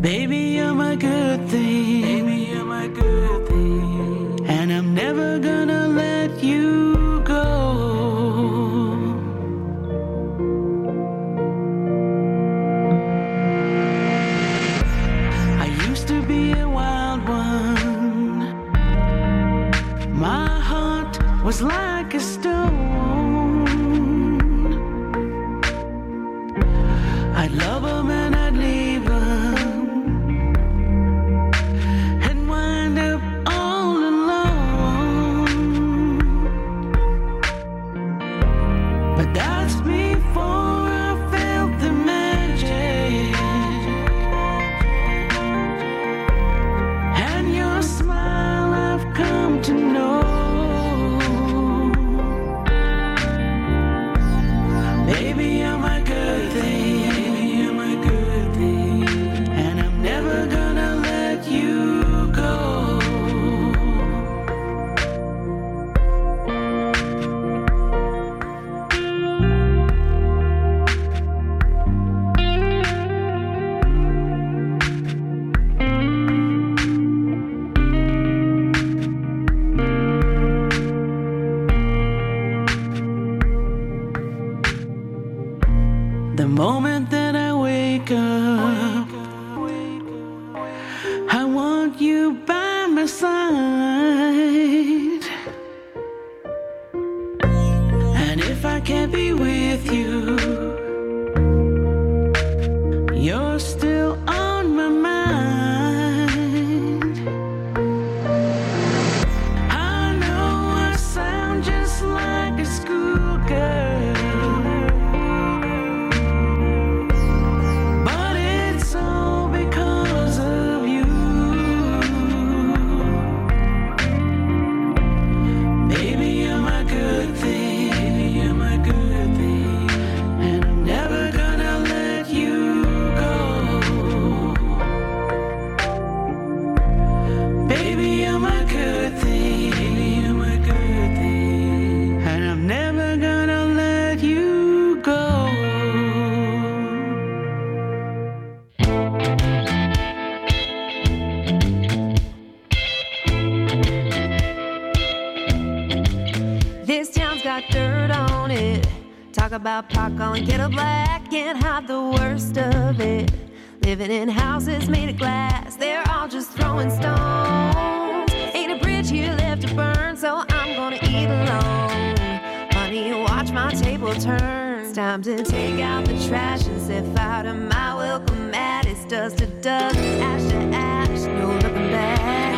Baby, you're my good thing. Baby, you're my good thing. And I'm never gonna let you go. I used to be a wild one. My heart was like a stone. I'd love him and I'd leave him and wind up all alone. But that's before I felt the magic and your smile I've come to know. Baby, you're my good thing. The moment that I wake up, I want you by my side. And if I can't be with you, you're still on my mind. I know I sound just like a schoolgirl, about pot calling kettle black, can't hide the worst of it. Living in houses made of glass, they're all just throwing stones. Ain't a bridge here left to burn, so I'm gonna eat alone. Honey, watch my table turn. It's time to take out the trash and set fire to my welcome mat. It's dust to dust, ash to ash, no looking back.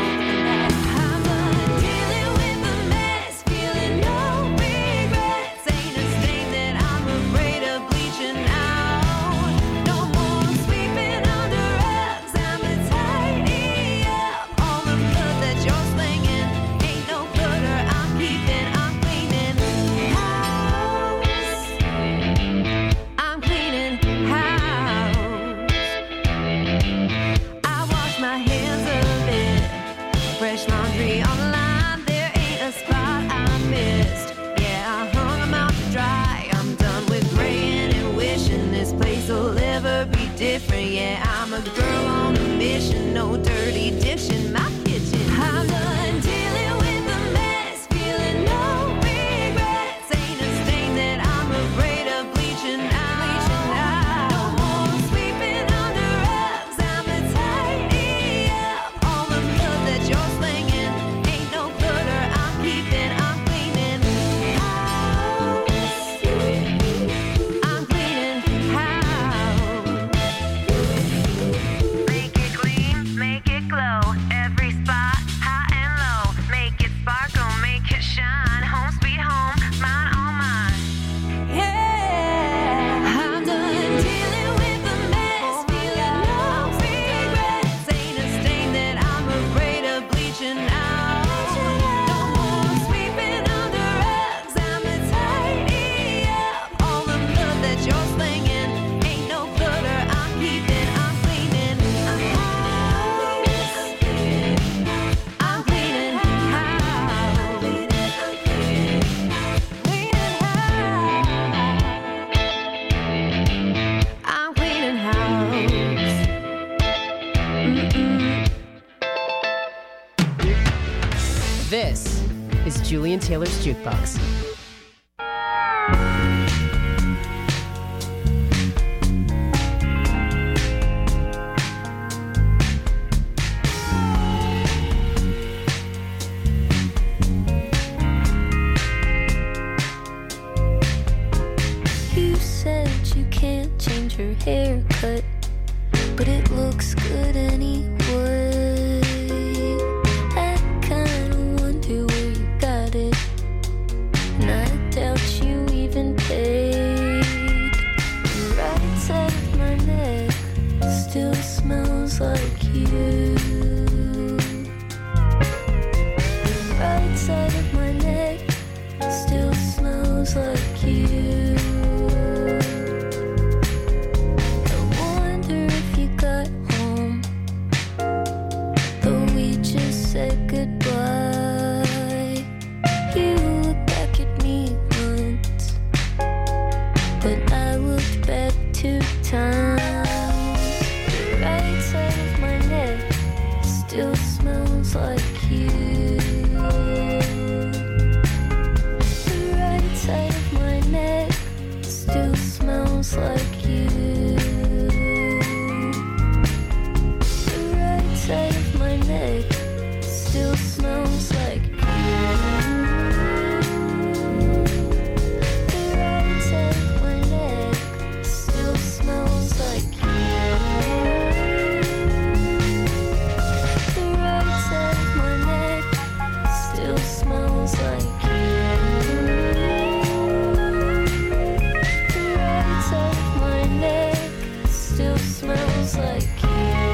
Different, yeah, I'm a girl on a mission, no dirty dish in my kitchen. I'm done dealing with the mess, feeling no regrets. Ain't a stain that I'm afraid of bleaching out. No more sweeping under rugs, I'm a tidy up. All the blood that you're slinging ain't no clutter I'm keeping, I'm cleaning house. I'm cleaning house. Make it clean, make it glow. This is Julian Taylor's Jukebox. You said you can't change your haircut, but it looks good anyway. I kinda wonder where you got it, and I doubt you even paid. The right side of my neck still smells like you. The right side of my neck still smells like you. Said goodbye. You looked back at me once, but I looked back 2 times. The right side of my neck still smells like you. The right side of my neck still smells like you. The right side of my neck still smells like you. The right side of my neck still smells like you. The right side of my neck still smells like you. The right side of my neck still smells like you.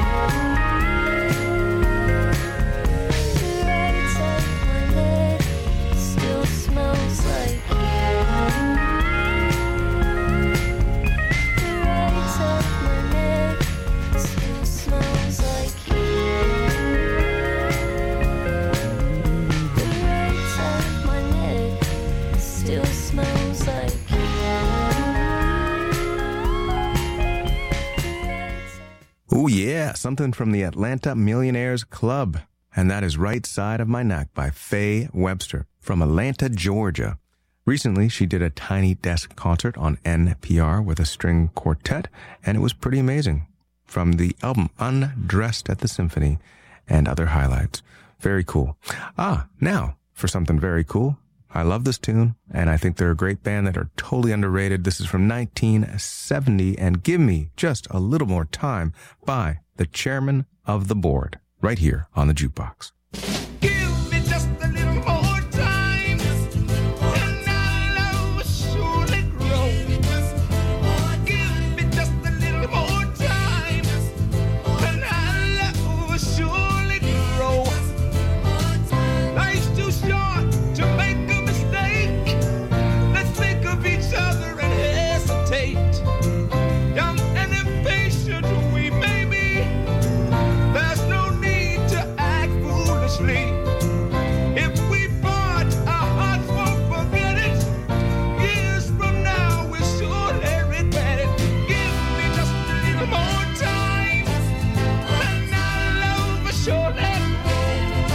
Oh yeah, something from the Atlanta Millionaires Club. And that is Right Side of My Neck by Faye Webster from Atlanta, Georgia. Recently, she did a Tiny Desk concert on NPR with a string quartet, and it was pretty amazing. From the album Undressed at the Symphony and other highlights. Very cool. Now, for something very cool. I love this tune, and I think they're a great band that are totally underrated. This is from 1970, and Give Me Just a Little More Time by the Chairman of the Board, right here on the Jukebox. Give me just a little more time, and our love will surely grow. Give me just a little more time, and our love will surely grow. Life's too short to make a mistake. Let's think of each other and hesitate. Young and impatient we may be, there's no need to act foolishly. If we part, our hearts won't forget it. Years from now, we'll surely regret it. Give me just a little more time, and our love will surely grow.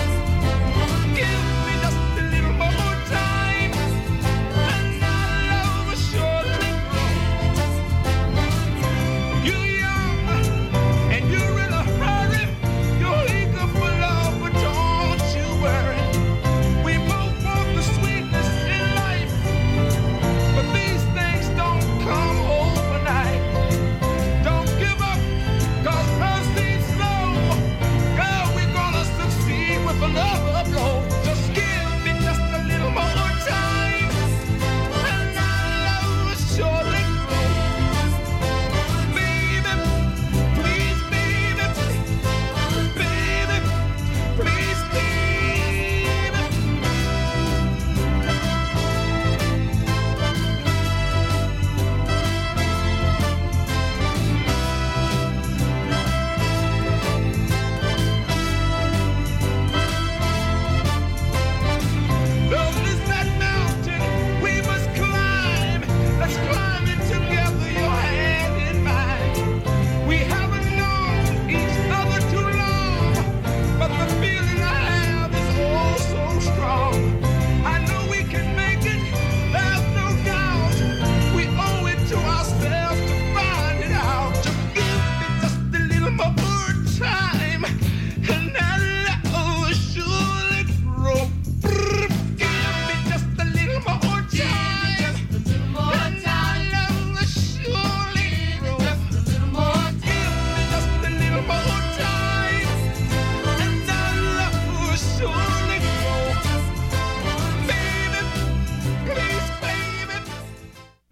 Give me just a little more time, and our love will surely grow. You're young, and you're in a hurry. You're eager for love, but don't you worry. We both want the sweetness in life, but these things don't come overnight. Don't give up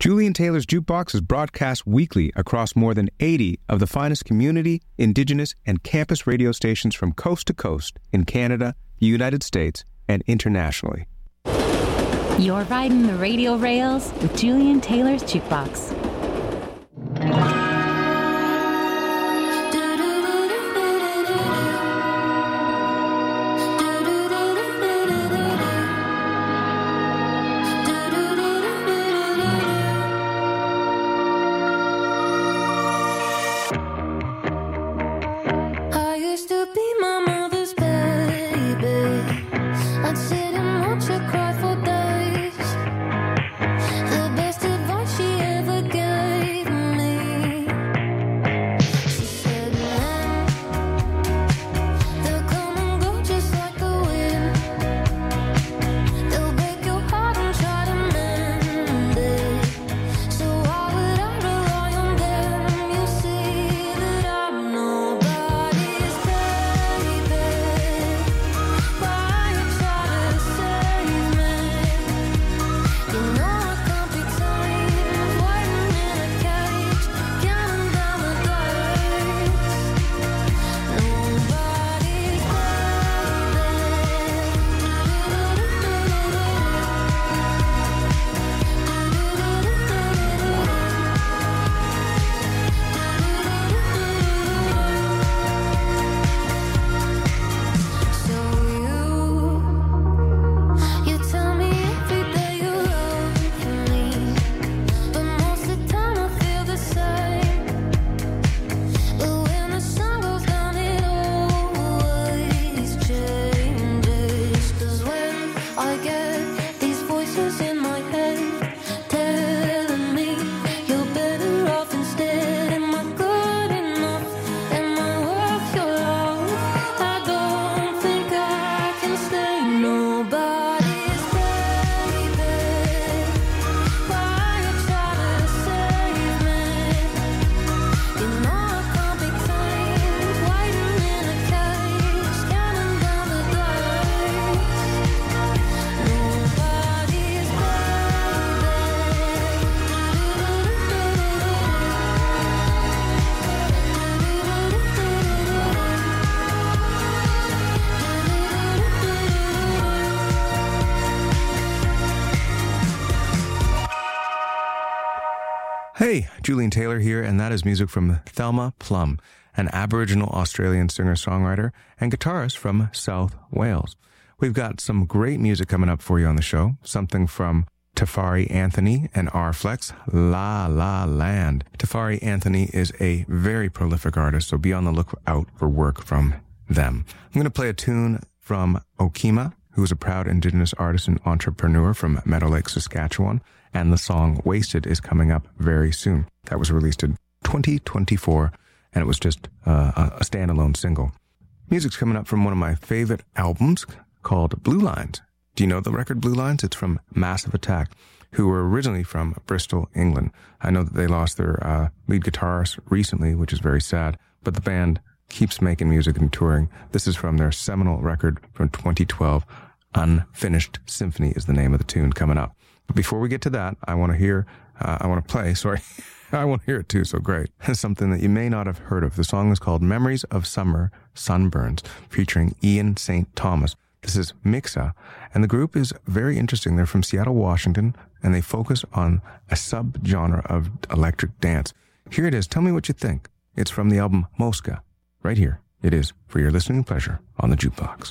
Julian Taylor's Jukebox is broadcast weekly across more than 80 of the finest community, indigenous, and campus radio stations from coast to coast in Canada, the United States, and internationally. You're riding the radio rails with Julian Taylor's Jukebox. I used to be my mother's baby. I'd sit and watch her cry for days. The best advice she ever gave me. She said, "Man, they'll come and go just like the wind. They'll break your heart and try to mend it. So why would I rely on them? You see that I'm nobody's baby. Why you try to save me? You know I can't be tamed, waiting in a cage, counting down the days. Nobody's So you tell me every day you love me, but most of the time I feel the same. But when the sun goes down, it always changes. 'Cause when I get these voices in my head telling me you're better off instead, am I good enough? Am I worth your love? I don't think I can stay nobody's baby. Why you try to save me? You know I can't be tamed, waiting in a cage, counting down the days. Nobody's Hey, Julian Taylor here, and that is music from Thelma Plum, an Aboriginal Australian singer-songwriter and guitarist from South Wales. We've got some great music coming up for you on the show, something from Tafari Anthony and R-Flex, La La Land. Tafari Anthony is a very prolific artist, so be on the lookout for work from them. I'm going to play a tune from Okima, who is a proud Indigenous artist and entrepreneur from Meadow Lake, Saskatchewan, and the song Wasted is coming up very soon. That was released in 2024, and it was just a standalone single. Music's coming up from one of my favorite albums called Blue Lines. Do you know the record Blue Lines? It's from Massive Attack, who were originally from Bristol, England. I know that they lost their lead guitarist recently, which is very sad, but the band keeps making music and touring. This is from their seminal record from 2012, Unfinished Symphony is the name of the tune coming up. But before we get to that, I want to hear it too, so great. Something that you may not have heard of. The song is called Memories of Summer Sunburns, featuring Ian St. Thomas. This is Mixa, and the group is very interesting. They're from Seattle, Washington, and they focus on a subgenre of electric dance. Here it is. Tell me what you think. It's from the album Mosca. Right here. It is for your listening pleasure on the Jukebox.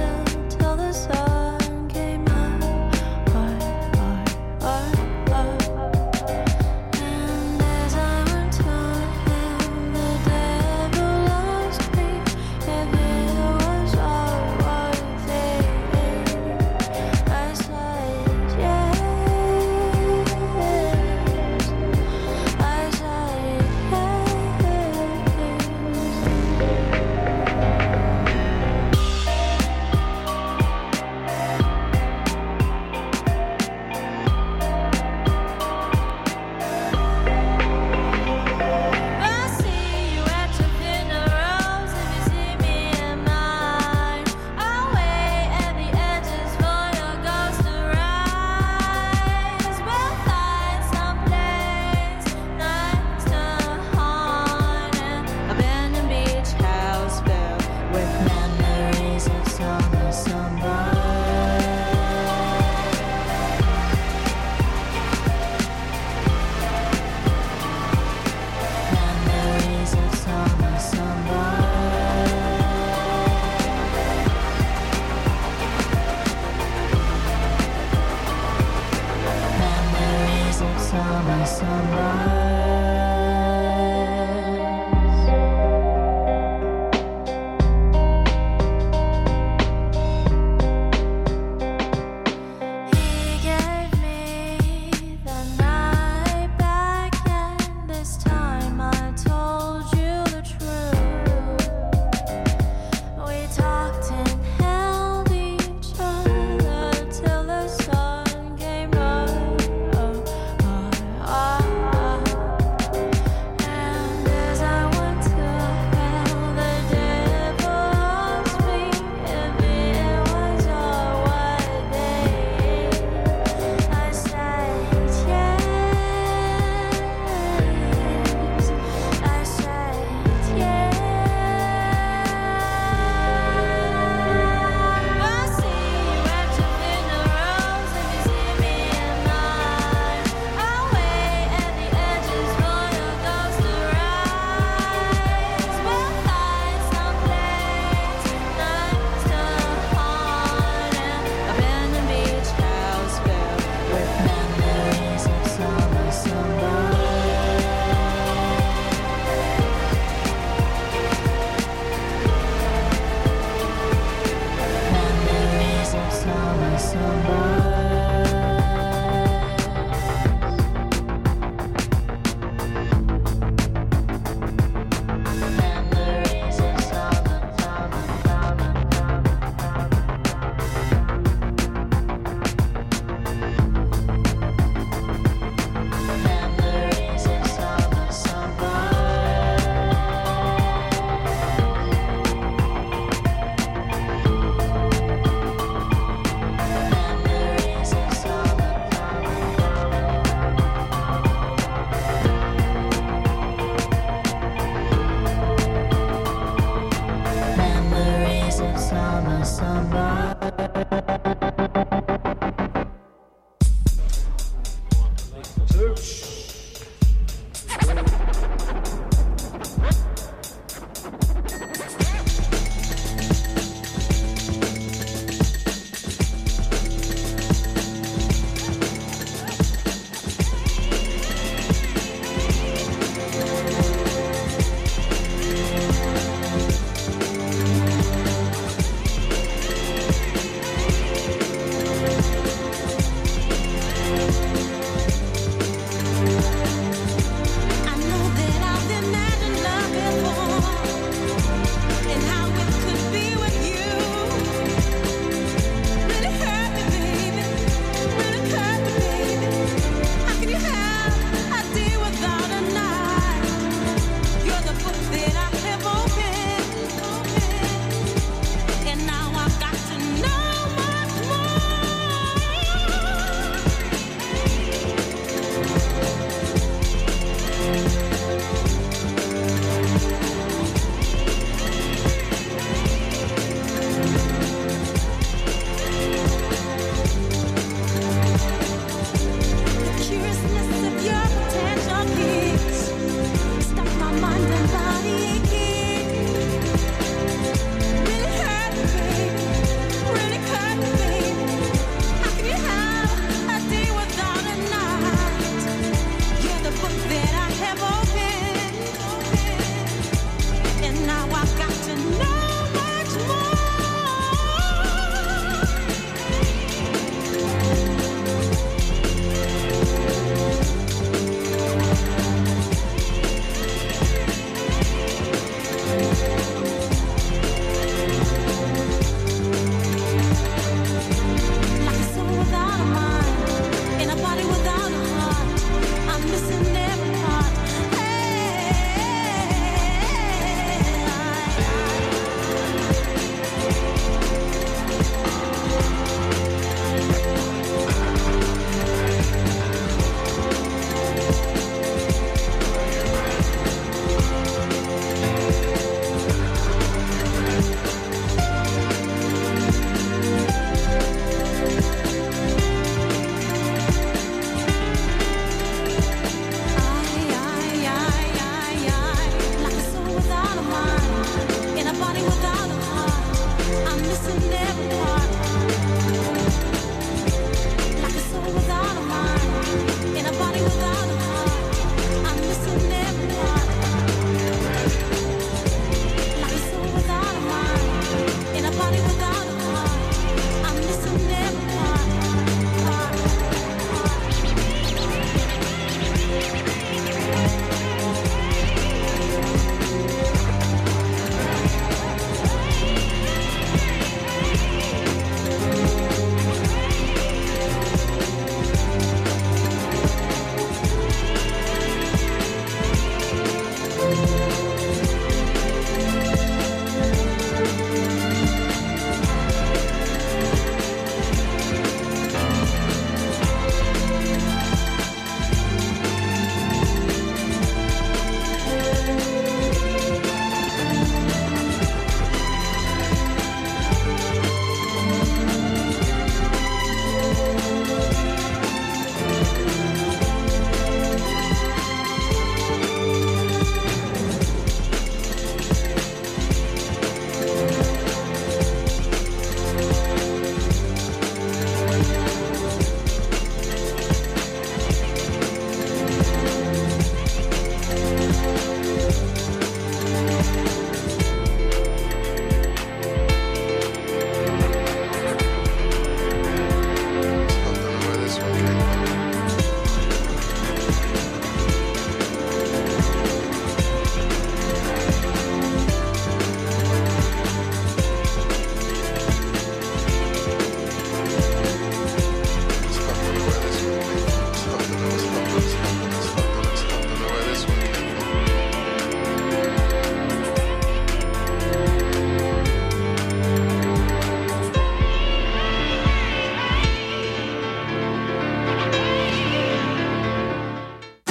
till the sun came up.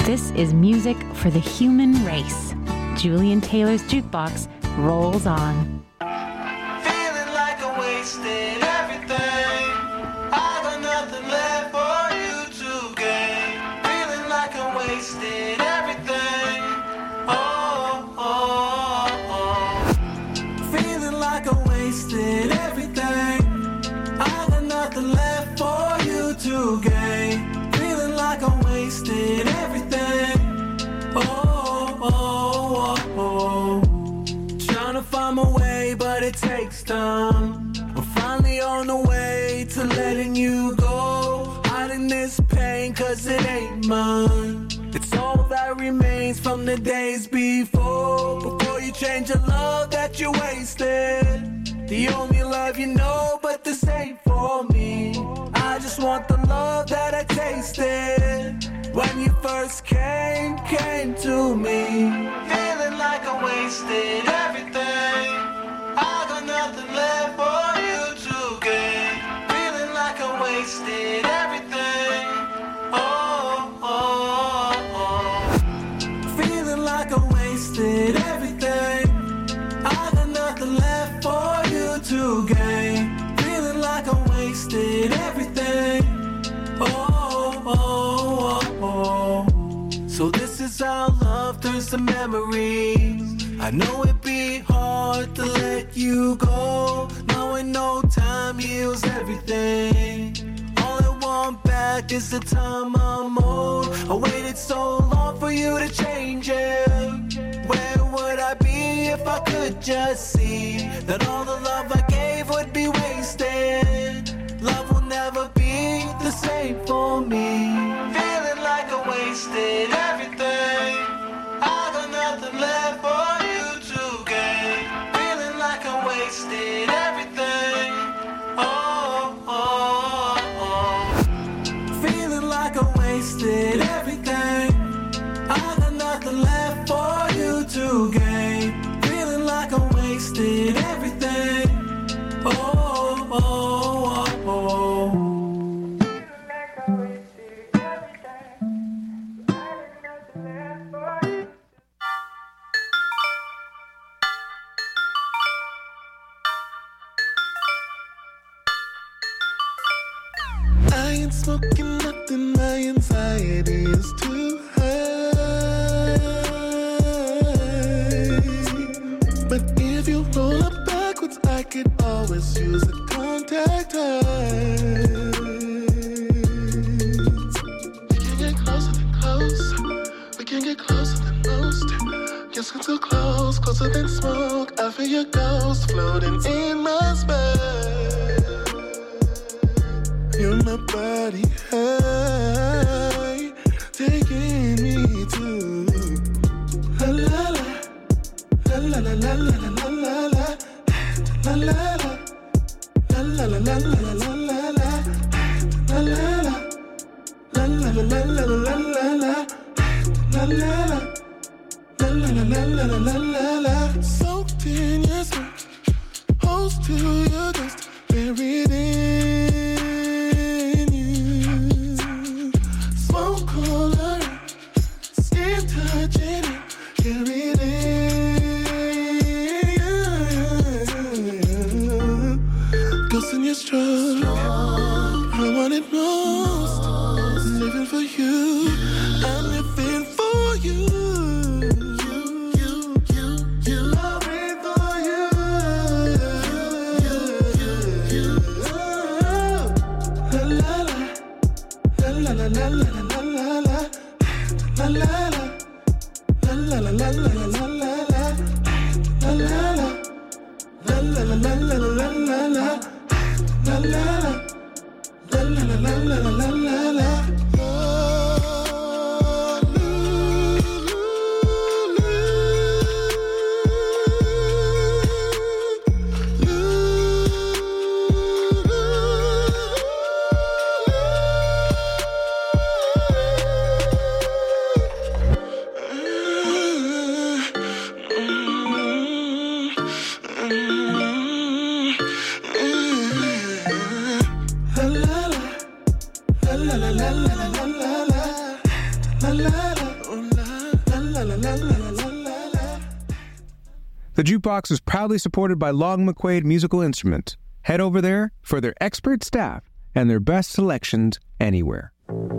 This is music for the human race. Julian Taylor's Jukebox rolls on. Feeling like I wasted everything. I got nothing left for you to gain. Feeling like I wasted everything. Oh, oh, oh. Feeling like I wasted everything. I got nothing left for you to gain. Feeling like I wasted everything. Oh, oh, oh, oh. Trying to find my way, but it takes time. I'm finally on the way to letting you go. Hiding this pain, cause it ain't mine. It's all that remains from the days before. Before you change the love that you wasted. The only love you know, but this ain't for me. I just want the love that I tasted when you first came to me. Feeling like I wasted everything. I got nothing left for you to gain. Feeling like I wasted everything. Oh, oh, oh. Feeling like I wasted everything. I got nothing left for you to gain. Feeling like I wasted everything. Oh, oh, oh, oh. So this is how love turns to memories. I know it'd be hard to let you go, knowing no time heals everything. All I want back is the time I'm old. I waited so long for you to change it. Where would I be if I could just see that all the love I gave would be wasted? Love will never be the same for me. Feeling like I wasted everything. I got nothing left for you to gain. Feeling like I wasted everything. Oh, oh, oh. Feeling like I wasted everything. I got nothing left for you to gain. Feeling like I wasted everything. Oh, oh, oh, oh. I ain't smoking nothing, my anxiety is too high. But if you roll up backwards, I could always use a contact high. We can get closer than close. We can get closer than most. Your skin so close, closer than smoke. I feel your ghost floating in my space. You're my body high, taking me to la la la, la la la la la la la la, la la la, la la la la la la la la, la la la, la la la la la la la, la la la. Soaked in your smoke, close to your ghost, buried in you. Smoke color, skin touching it, carried in. Ghost in your stroke, I want it most. Living for you, I'm living for you. The Jukebox is proudly supported by Long McQuaid Musical Instruments. Head over there for their expert staff and their best selections anywhere.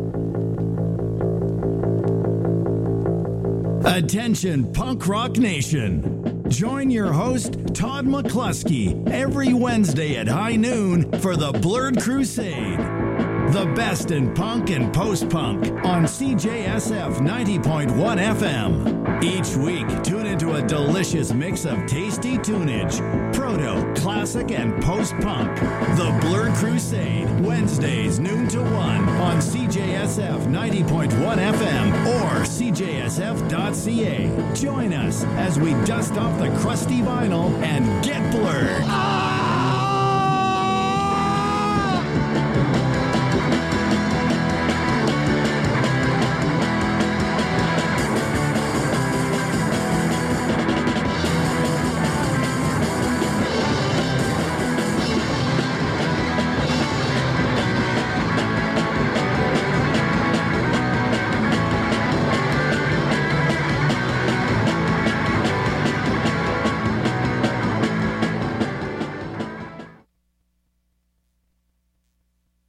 Attention, Punk Rock Nation. Join your host, Todd McCluskey, every Wednesday at high noon for the Blurred Crusade. The best in punk and post-punk on CJSF 90.1 FM. Each week, tune into a delicious mix of tasty tunage, proto, classic, and post-punk. The Blurred Crusade, Wednesdays noon to 1 on CJSF 90.1 FM or CJSF.ca. Join us as we dust off the crusty vinyl and get blurred.